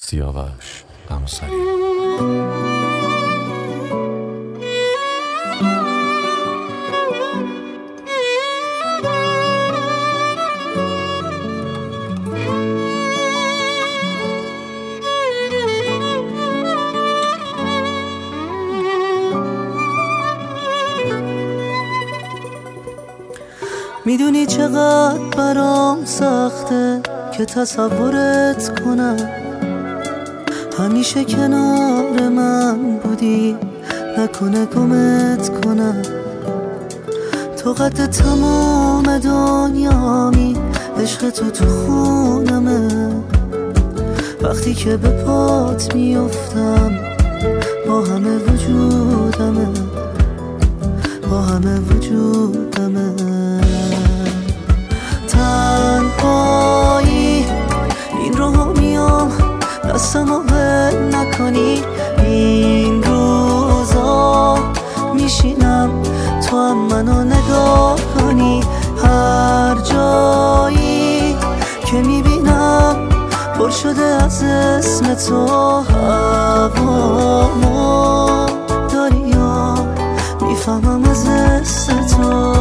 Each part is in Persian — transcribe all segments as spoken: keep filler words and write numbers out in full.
سیاوش قمصری. میدونی چقدر برام سخته که تصورت کنم، همیشه کنار من بودی، نکنه گمت کنم. تو قد تمام دنیامی، عشق تو تو خونمه. وقتی که به پات میافتم با همه وجودمه، با همه وجودمه. تنهایی این رو میام، دستمو ول نکنی. این روزا میشینم تو هم منو نگاه کنی. هر جایی که میبینم پر شده از اسم تو. هوامو داری یا میفهمم از اسم تو.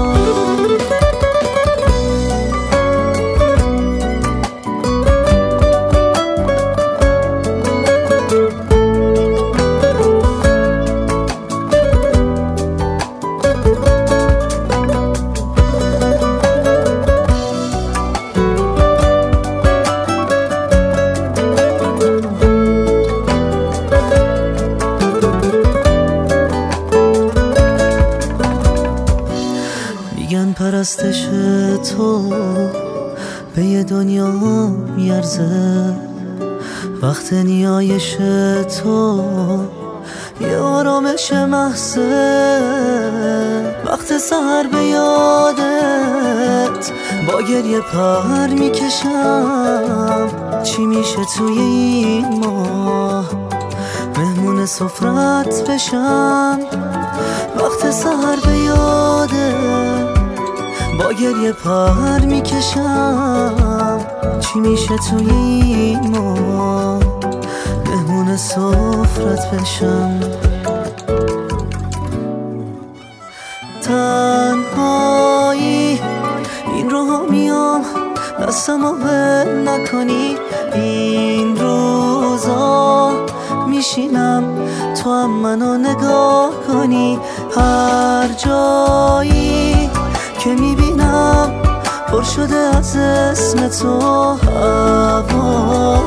میگن پرستش تو به یه دنیا میارزه، وقت نیایش تو یه آرامش محضه. وقت سحر به یادت با گریه پر میکشم. چی میشه توی این ماه مهمون سفرت بشم. وقت سحر به یادت با گریه پر میکشم. چی میشه توی این ماه مهمون سفرت بشم. تنهایی این رو میام، دستمو ول نکنی. این روزا میشینم تو هم منو نگاه کنی. هر جایی که میبینم پر شده از اسم تو. هوا